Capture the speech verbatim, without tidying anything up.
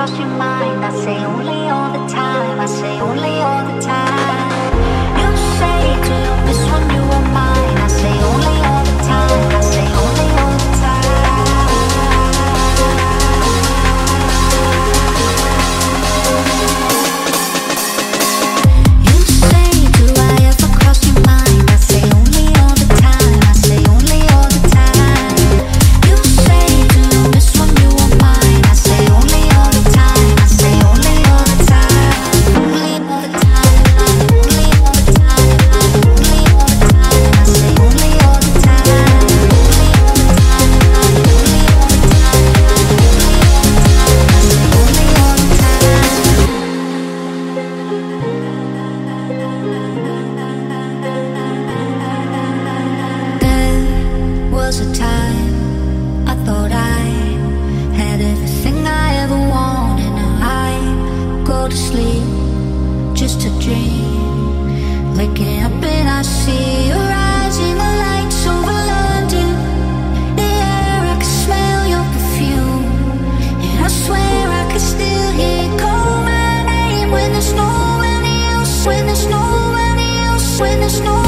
cross your mind? I say only all the time, I say only all the time. You say, do you miss when you were mine? I say only all the time, I say only all the time. You say, do I ever cross your mind? I say only all the time, I say only all the time. You say, do you miss when you were mine? I say only all the time, I say only all the time. Only all the time, only all the time, only all the time. I say only all the time, only all the time, only all the time, only all the time. I say only all the time. There was a time I thought I had everything I ever wanted. Now I go to sleep just to dream. Waking up and I see your eyes in the lights over London. The air, I can smell your perfume, and I swear I can still hear you call my name when there's no one else. When there's no one else. When there's no